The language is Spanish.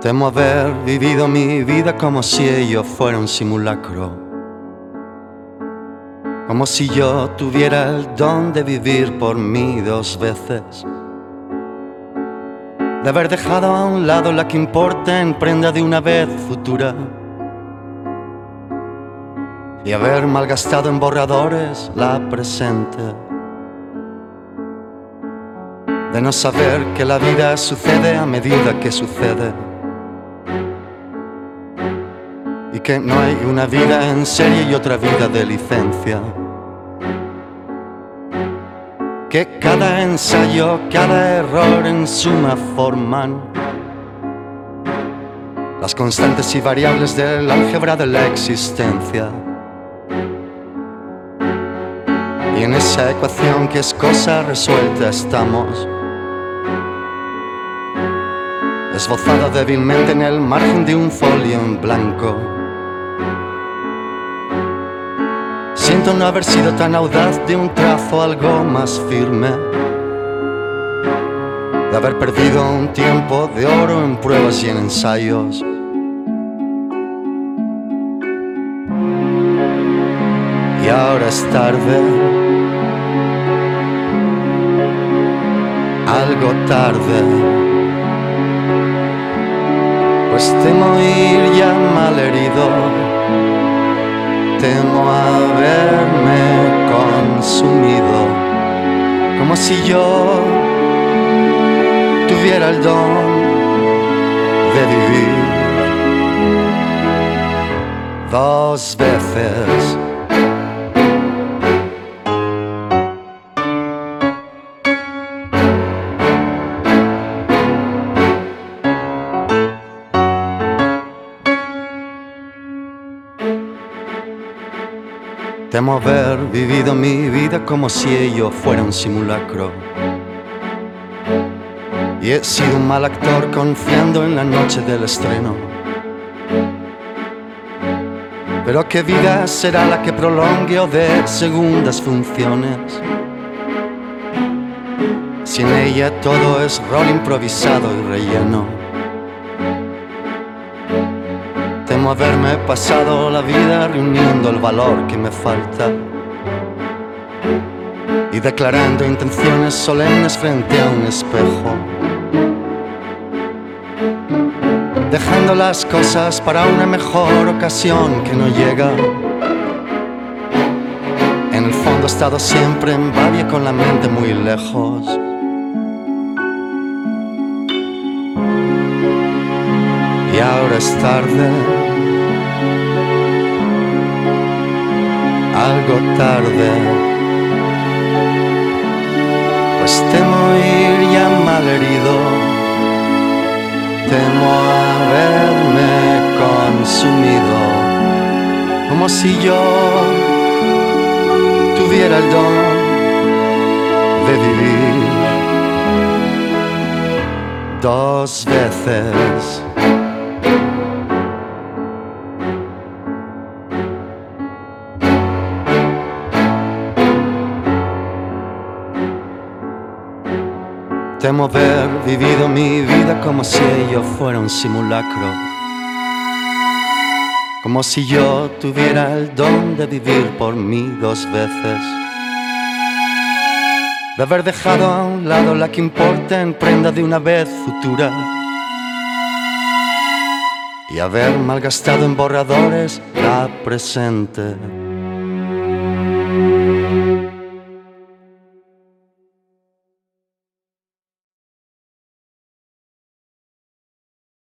Temo haber vivido mi vida como si ello fuera un simulacro, como si yo tuviera el don de vivir por mí 2 veces, de haber dejado a un lado la que importa en prenda de una vez futura, y haber malgastado en borradores la presente, de no saber que la vida sucede a medida que sucede, y que no hay una vida en serie y otra vida de licencia, que cada ensayo, cada error en suma forman las constantes y variables del álgebra de la existencia. Y en esa ecuación que es cosa resuelta estamos, esbozada débilmente en el margen de un folio en blanco. Siento no haber sido tan audaz de un trazo algo más firme, de haber perdido un tiempo de oro en pruebas y en ensayos. Y ahora es tarde, algo tarde, pues temo ir ya malherido. Temo haberme consumido, como si yo tuviera el don de vivir 2 veces. Temo haber vivido mi vida como si ello fuera un simulacro, y he sido un mal actor confiando en la noche del estreno. Pero ¿qué vida será la que prolongue o dé segundas funciones, si en ella todo es rol improvisado y relleno? Temo haberme pasado la vida reuniendo el valor que me falta y declarando intenciones solemnes frente a un espejo, dejando las cosas para una mejor ocasión que no llega. En el fondo he estado siempre en Bavia con la mente muy lejos. Y ahora es tarde, algo tarde, pues temo ir ya malherido, temo haberme consumido, como si yo tuviera el don de vivir 2 veces. Temo haber vivido mi vida como si ello fuera un simulacro, como si yo tuviera el don de vivir por mí 2 veces, de haber dejado a un lado la que importa en prenda de una vez futura, y haber malgastado en borradores la presente.